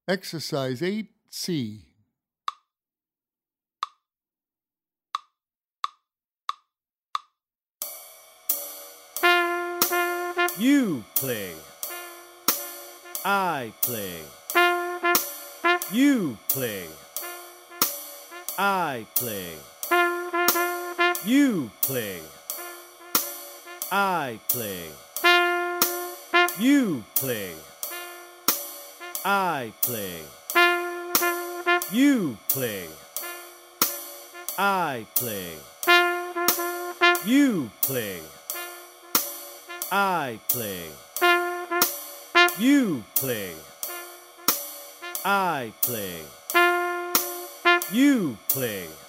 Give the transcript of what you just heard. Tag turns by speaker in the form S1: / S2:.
S1: Exercise 8C.
S2: You play. I play. You play. I play. You play. I play. You play. I play. You play. I play. You play. I play. You play. I play. You play.